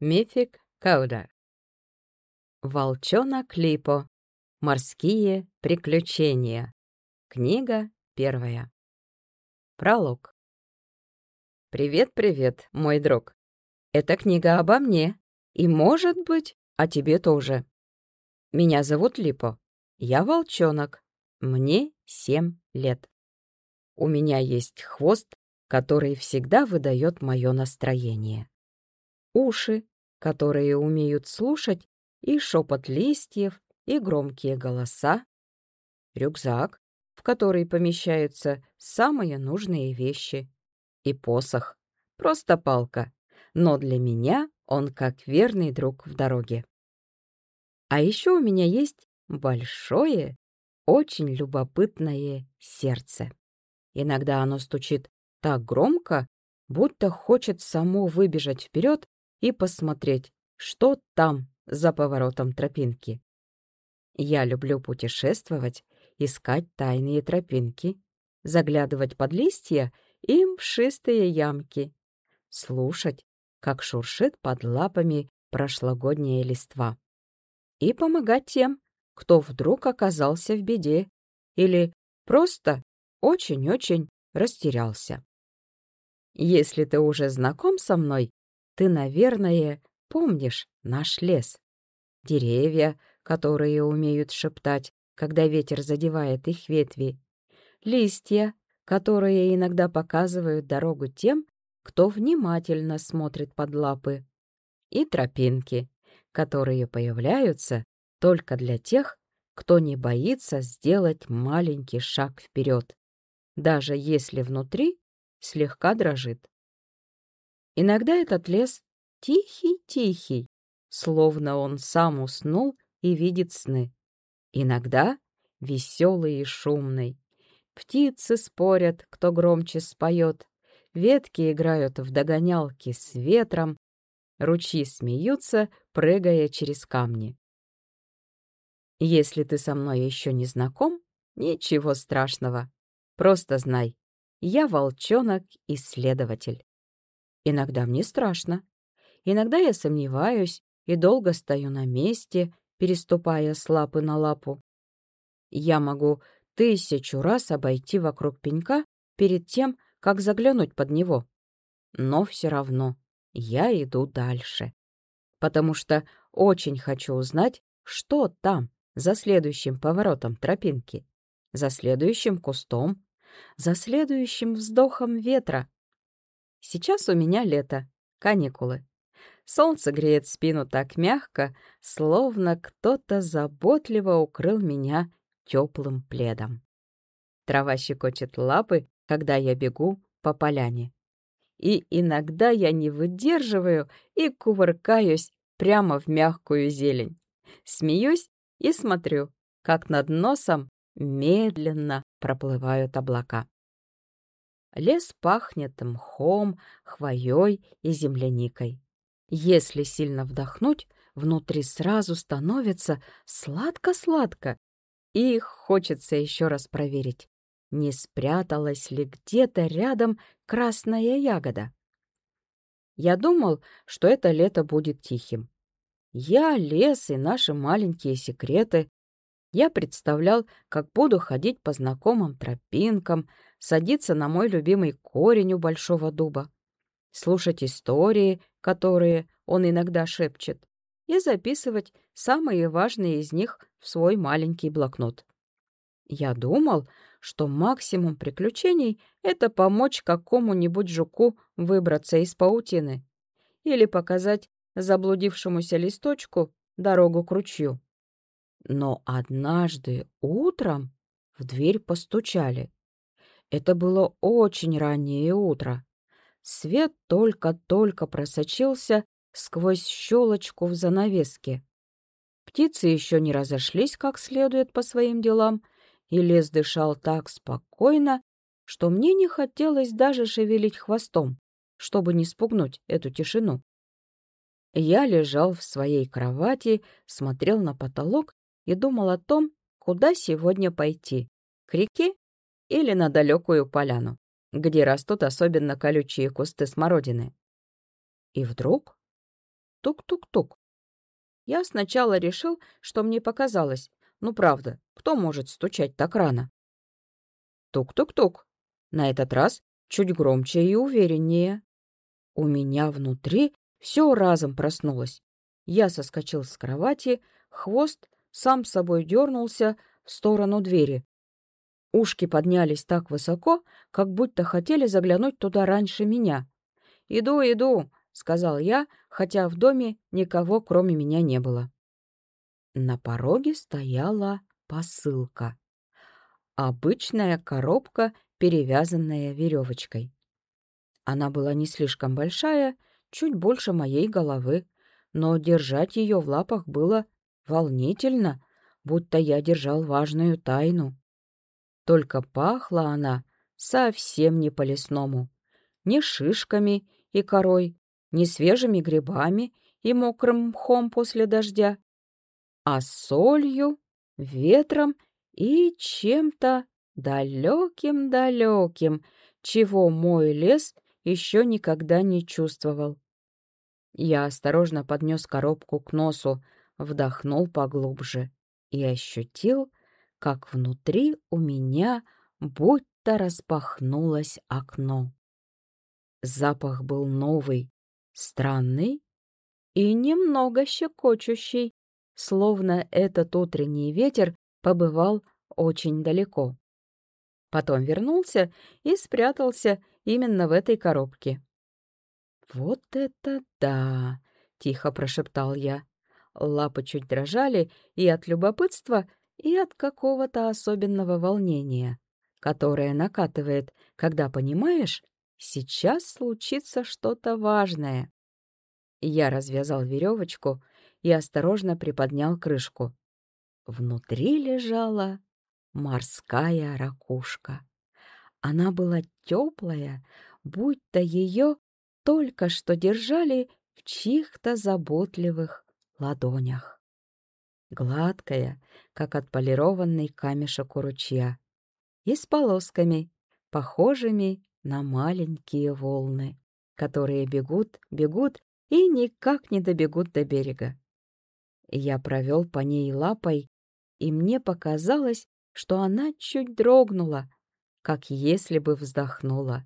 Мифик Кауда. Волчонок Липо. Морские приключения. Книга 1. Пролог. Привет, мой друг. Эта книга обо мне. И, может быть, о тебе тоже. Меня зовут Липо. Я волчонок. Мне 7 лет. У меня есть хвост, который всегда выдает мое настроение. Уши, которые умеют слушать и шепот листьев, и громкие голоса, рюкзак, в который помещаются самые нужные вещи, и посох, просто палка, но для меня он как верный друг в дороге. А еще у меня есть большое, очень любопытное сердце. Иногда оно стучит так громко, будто хочет само выбежать вперед и посмотреть, что там за поворотом тропинки. Я люблю путешествовать, искать тайные тропинки, заглядывать под листья и мшистые ямки, слушать, как шуршит под лапами прошлогодняя листва, и помогать тем, кто вдруг оказался в беде или просто очень-очень растерялся. Если ты уже знаком со мной, ты, наверное, помнишь наш лес. Деревья, которые умеют шептать, когда ветер задевает их ветви. Листья, которые иногда показывают дорогу тем, кто внимательно смотрит под лапы. И тропинки, которые появляются только для тех, кто не боится сделать маленький шаг вперед, даже если внутри слегка дрожит. Иногда этот лес тихий-тихий, словно он сам уснул и видит сны. Иногда веселый и шумный. Птицы спорят, кто громче споет, ветки играют в догонялки с ветром, ручьи смеются, прыгая через камни. Если ты со мной еще не знаком, ничего страшного. Просто знай, я волчонок-исследователь. Иногда мне страшно. Иногда я сомневаюсь и долго стою на месте, переступая с лапы на лапу. Я могу 1000 раз обойти вокруг пенька перед тем, как заглянуть под него. Но все равно я иду дальше, потому что очень хочу узнать, что там, за следующим поворотом тропинки, за следующим кустом, за следующим вздохом ветра. Сейчас у меня лето, каникулы. Солнце греет спину так мягко, словно кто-то заботливо укрыл меня теплым пледом. Трава щекочет лапы, когда я бегу по поляне. И иногда я не выдерживаю и кувыркаюсь прямо в мягкую зелень. Смеюсь и смотрю, как над носом медленно проплывают облака. Лес пахнет мхом, хвоей и земляникой. Если сильно вдохнуть, внутри сразу становится сладко-сладко, и хочется еще раз проверить, не спряталась ли где-то рядом красная ягода. Я думал, что это лето будет тихим. Я, лес и наши маленькие секреты. Я представлял, как буду ходить по знакомым тропинкам, садиться на мой любимый корень у большого дуба, слушать истории, которые он иногда шепчет, и записывать самые важные из них в свой маленький блокнот. Я думал, что максимум приключений — это помочь какому-нибудь жуку выбраться из паутины или показать заблудившемуся листочку дорогу к ручью. Но однажды утром в дверь постучали. Это было очень раннее утро. Свет только-только просочился сквозь щелочку в занавеске. Птицы еще не разошлись как следует по своим делам, и лес дышал так спокойно, что мне не хотелось даже шевелить хвостом, чтобы не спугнуть эту тишину. Я лежал в своей кровати, смотрел на потолок и думал о том, куда сегодня пойти — к реке или на далекую поляну, где растут особенно колючие кусты смородины. И вдруг тук-тук-тук. Я сначала решил, что мне показалось. Ну, правда, кто может стучать так рано? Тук-тук-тук. На этот раз чуть громче и увереннее. У меня внутри все разом проснулось. Я соскочил с кровати, хвост сам собой дернулся в сторону двери. Ушки поднялись так высоко, как будто хотели заглянуть туда раньше меня. «Иду, иду», — сказал я, хотя в доме никого, кроме меня, не было. На пороге стояла посылка. Обычная коробка, перевязанная веревочкой. Она была не слишком большая, чуть больше моей головы, но держать ее в лапах было волнительно, будто я держал важную тайну. Только пахла она совсем не по-лесному, ни шишками и корой, ни свежими грибами и мокрым мхом после дождя, а солью, ветром и чем-то далеким-далеким, чего мой лес еще никогда не чувствовал. Я осторожно поднес коробку к носу, вдохнул поглубже и ощутил, как внутри у меня будто распахнулось окно. Запах был новый, странный и немного щекочущий, словно этот утренний ветер побывал очень далеко. Потом вернулся и спрятался именно в этой коробке. «Вот это да!» — тихо прошептал я. Лапы чуть дрожали и от любопытства, и от какого-то особенного волнения, которое накатывает, когда понимаешь, сейчас случится что-то важное. Я развязал веревочку и осторожно приподнял крышку. Внутри лежала морская ракушка. Она была теплая, будто ее только что держали в чьих-то заботливых ладонях. Гладкая, как отполированный камешек у ручья, и с полосками, похожими на маленькие волны, которые бегут, бегут и никак не добегут до берега. Я провел по ней лапой, и мне показалось, что она чуть дрогнула, как если бы вздохнула.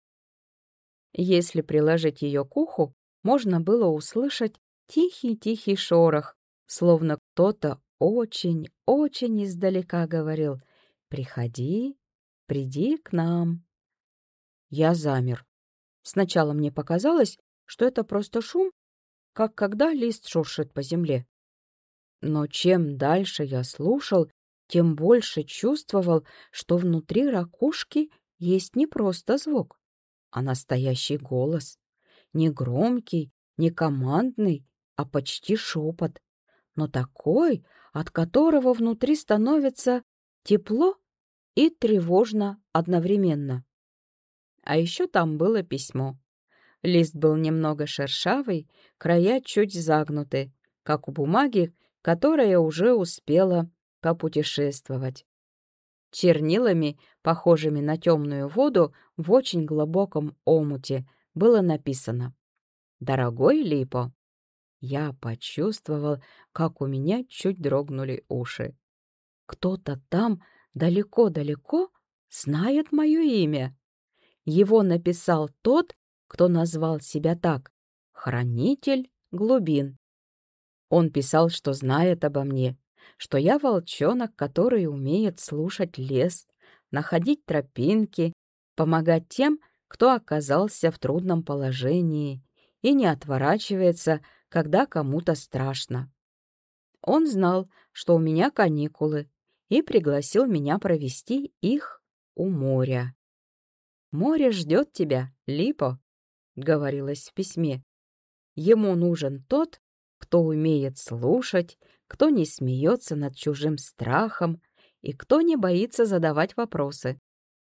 Если приложить ее к уху, можно было услышать тихий-тихий шорох, словно кто-то очень-очень издалека говорил: «Приходи, приди к нам». Я замер. Сначала мне показалось, что это просто шум, как когда лист шуршит по земле. Но чем дальше я слушал, тем больше чувствовал, что внутри ракушки есть не просто звук, а настоящий голос. Не громкий, не командный, а почти шепот, но такой, от которого внутри становится тепло и тревожно одновременно. А еще там было письмо. Лист был немного шершавый, края чуть загнуты, как у бумаги, которая уже успела попутешествовать. Чернилами, похожими на темную воду, в очень глубоком омуте было написано: «Дорогой Липо». Я почувствовал, как у меня чуть дрогнули уши. Кто-то там далеко-далеко знает мое имя. Его написал тот, кто назвал себя так — Хранитель глубин. Он писал, что знает обо мне, что я волчонок, который умеет слушать лес, находить тропинки, помогать тем, кто оказался в трудном положении, и не отворачивается, когда кому-то страшно. Он знал, что у меня каникулы, и пригласил меня провести их у моря. «Море ждет тебя, Липо», — говорилось в письме. «Ему нужен тот, кто умеет слушать, кто не смеется над чужим страхом и кто не боится задавать вопросы.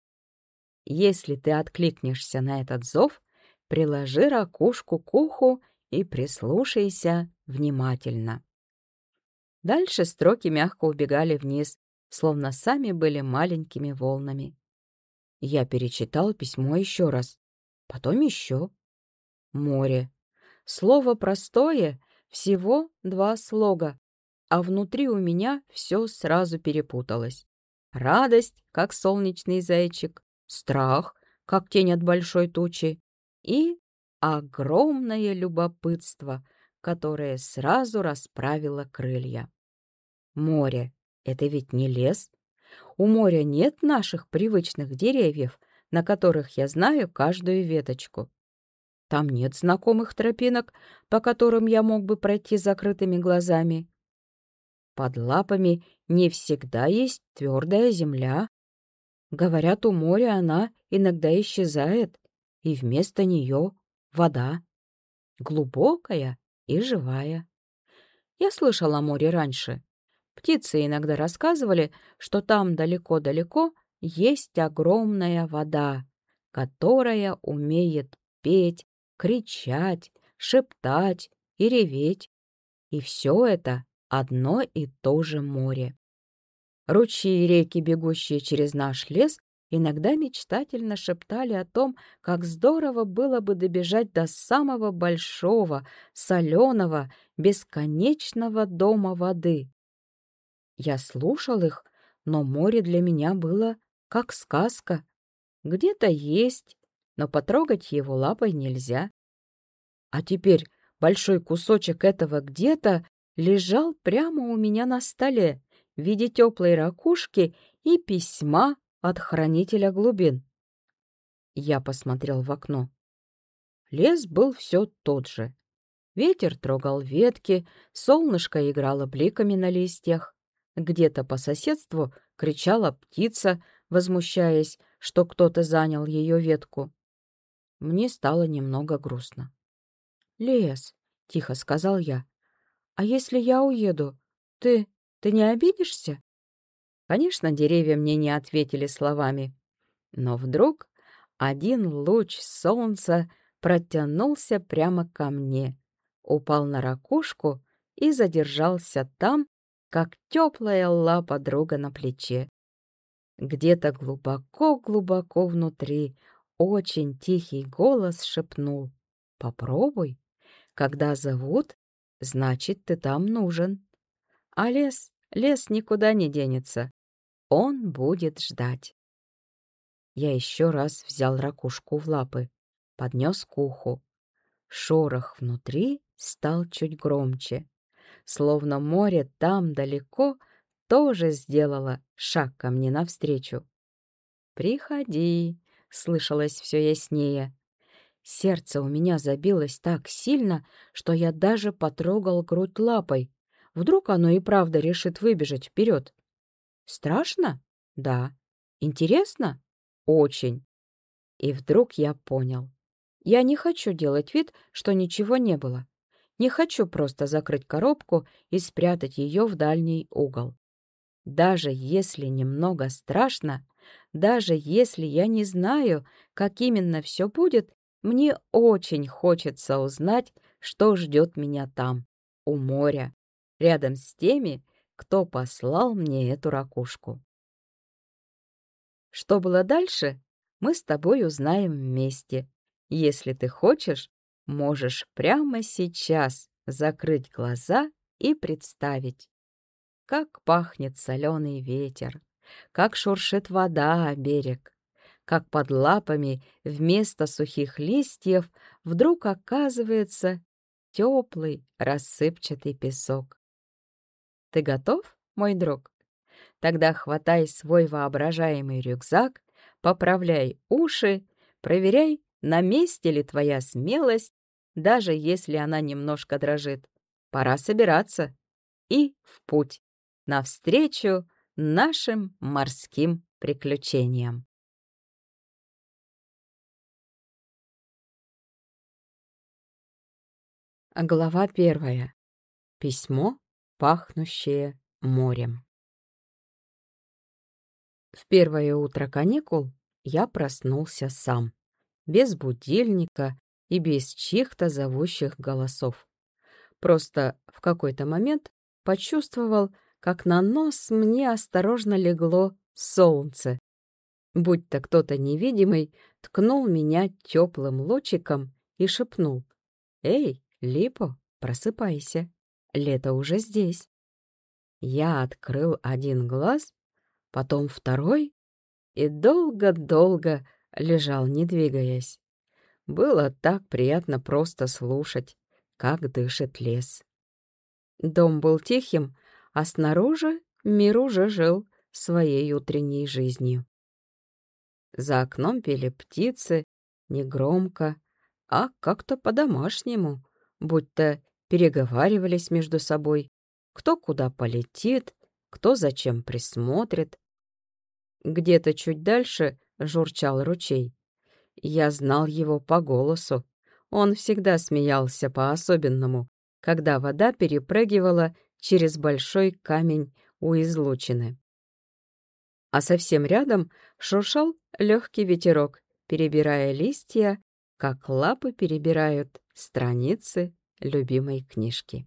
Если ты откликнешься на этот зов, приложи ракушку к уху и прислушайся внимательно». Дальше строки мягко убегали вниз, словно сами были маленькими волнами. Я перечитал письмо еще раз, потом еще. Море. Слово простое, всего 2 слога, а внутри у меня все сразу перепуталось. Радость, как солнечный зайчик, страх, как тень от большой тучи, и огромное любопытство, которое сразу расправило крылья. Море — это ведь не лес. У моря нет наших привычных деревьев, на которых я знаю каждую веточку. Там нет знакомых тропинок, по которым я мог бы пройти с закрытыми глазами. Под лапами не всегда есть твердая земля. Говорят, у моря она иногда исчезает, и вместо нее вода, глубокая и живая. Я слышала о море раньше. Птицы иногда рассказывали, что там далеко-далеко есть огромная вода, которая умеет петь, кричать, шептать и реветь. И все это одно и то же море. Ручьи и реки, бегущие через наш лес, иногда мечтательно шептали о том, как здорово было бы добежать до самого большого, соленого, бесконечного дома воды. Я слушал их, но море для меня было как сказка. Где-то есть, но потрогать его лапой нельзя. А теперь большой кусочек этого где-то лежал прямо у меня на столе в виде теплой ракушки и письма от хранителя глубин. Я посмотрел в окно. Лес был все тот же. Ветер трогал ветки, солнышко играло бликами на листьях. Где-то по соседству кричала птица, возмущаясь, что кто-то занял ее ветку. Мне стало немного грустно. «Лес», — тихо сказал я, — «а если я уеду, ты не обидишься?» Конечно, деревья мне не ответили словами, но вдруг один луч солнца протянулся прямо ко мне, упал на ракушку и задержался там, как теплая лапа друга на плече. Где-то глубоко-глубоко внутри очень тихий голос шепнул: «Попробуй. Когда зовут, значит, ты там нужен. А лес никуда не денется. Он будет ждать». Я еще раз взял ракушку в лапы, поднес к уху. Шорох внутри стал чуть громче, словно море там далеко тоже сделало шаг ко мне навстречу. «Приходи», — слышалось все яснее. Сердце у меня забилось так сильно, что я даже потрогал грудь лапой. Вдруг оно и правда решит выбежать вперед. Страшно? Да. Интересно? Очень. И вдруг я понял. Я не хочу делать вид, что ничего не было. Не хочу просто закрыть коробку и спрятать ее в дальний угол. Даже если немного страшно, даже если я не знаю, как именно все будет, мне очень хочется узнать, что ждет меня там, у моря, рядом с теми, кто послал мне эту ракушку. Что было дальше, мы с тобой узнаем вместе. Если ты хочешь, можешь прямо сейчас закрыть глаза и представить, как пахнет соленый ветер, как шуршит вода о берег, как под лапами вместо сухих листьев вдруг оказывается теплый рассыпчатый песок. Ты готов, мой друг? Тогда хватай свой воображаемый рюкзак, поправляй уши, проверяй, на месте ли твоя смелость, даже если она немножко дрожит. Пора собираться и в путь, навстречу нашим морским приключениям. Глава 1. Письмо, пахнущее морем. В первое утро каникул я проснулся сам, без будильника и без чьих-то зовущих голосов. Просто в какой-то момент почувствовал, как на нос мне осторожно легло солнце. Будь-то кто-то невидимый ткнул меня теплым лучиком и шепнул: «Эй, Липо, просыпайся, лето уже здесь». Я открыл один глаз, потом второй и долго-долго лежал, не двигаясь. Было так приятно просто слушать, как дышит лес. Дом был тихим, а снаружи мир уже жил своей утренней жизнью. За окном пели птицы, негромко, а как-то по-домашнему, будто переговаривались между собой, кто куда полетит, кто зачем присмотрит. Где-то чуть дальше журчал ручей. Я знал его по голосу. Он всегда смеялся по-особенному, когда вода перепрыгивала через большой камень у излучины. А совсем рядом шуршал легкий ветерок, перебирая листья, как лапы перебирают страницы любимой книжки.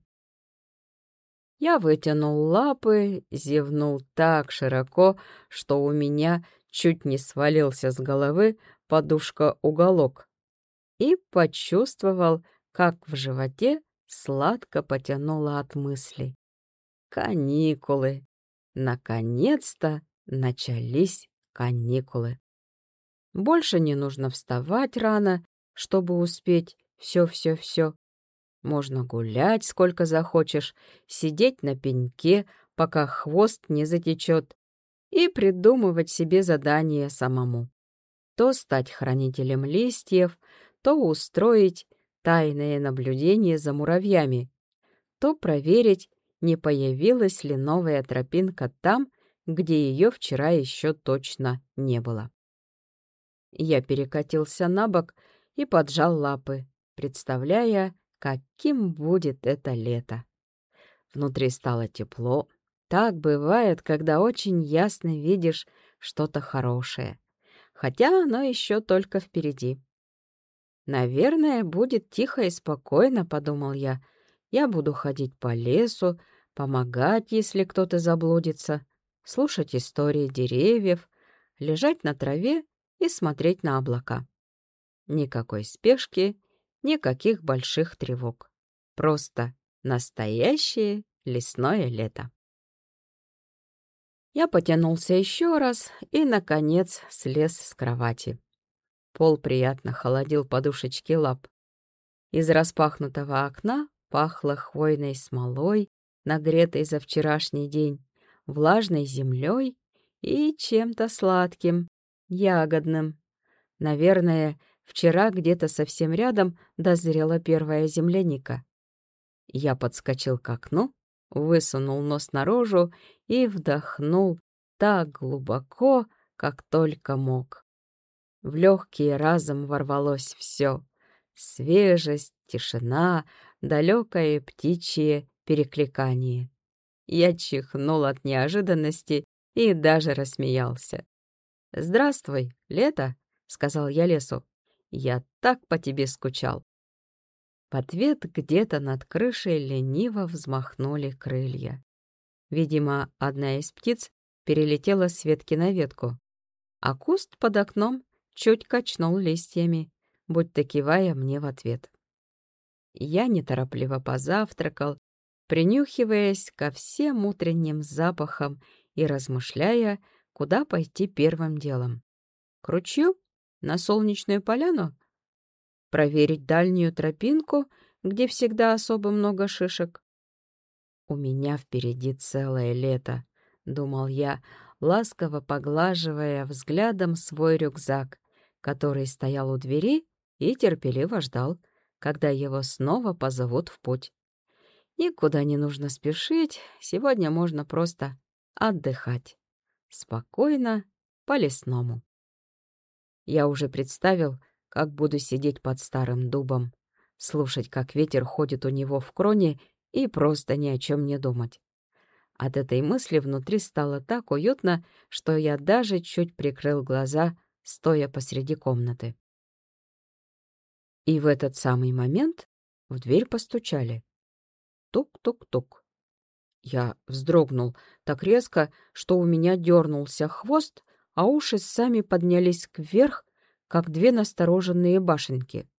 Я вытянул лапы, зевнул так широко, что у меня чуть не свалился с головы подушка-уголок, и почувствовал, как в животе сладко потянуло от мыслей. Каникулы! Наконец-то начались каникулы. Больше не нужно вставать рано, чтобы успеть все. Можно гулять сколько захочешь, сидеть на пеньке, пока хвост не затечет, и придумывать себе задания самому. То стать хранителем листьев, то устроить тайное наблюдение за муравьями, то проверить, не появилась ли новая тропинка там, где ее вчера еще точно не было. Я перекатился на бок и поджал лапы, представляя, каким будет это лето. Внутри стало тепло. Так бывает, когда очень ясно видишь что-то хорошее, хотя оно еще только впереди. «Наверное, будет тихо и спокойно», — подумал я. «Я буду ходить по лесу, помогать, если кто-то заблудится, слушать истории деревьев, лежать на траве и смотреть на облака. Никакой спешки, никаких больших тревог. Просто настоящее лесное лето». Я потянулся еще раз и, наконец, слез с кровати. Пол приятно холодил подушечки лап. Из распахнутого окна пахло хвойной смолой, нагретой за вчерашний день, влажной землей и чем-то сладким, ягодным. Наверное, вчера где-то совсем рядом дозрела первая земляника. Я подскочил к окну, высунул нос наружу и вдохнул так глубоко, как только мог. В легкие разом ворвалось все: свежесть, тишина, далекое птичье перекликание. Я чихнул от неожиданности и даже рассмеялся. «Здравствуй, лето», — сказал я лесу. «Я так по тебе скучал». В ответ где-то над крышей лениво взмахнули крылья. Видимо, одна из птиц перелетела с ветки на ветку, а куст под окном чуть качнул листьями, будто кивая мне в ответ. Я неторопливо позавтракал, принюхиваясь ко всем утренним запахам и размышляя, куда пойти первым делом. К ручью? На солнечную поляну? Проверить дальнюю тропинку, где всегда особо много шишек? «У меня впереди целое лето», — думал я, ласково поглаживая взглядом свой рюкзак, который стоял у двери и терпеливо ждал, когда его снова позовут в путь. Никуда не нужно спешить, сегодня можно просто отдыхать. Спокойно, по-лесному. Я уже представил, как буду сидеть под старым дубом, слушать, как ветер ходит у него в кроне, и просто ни о чем не думать. От этой мысли внутри стало так уютно, что я даже чуть прикрыл глаза, стоя посреди комнаты. И в этот самый момент в дверь постучали. Тук-тук-тук. Я вздрогнул так резко, что у меня дернулся хвост, а уши сами поднялись кверх, как две настороженные башенки.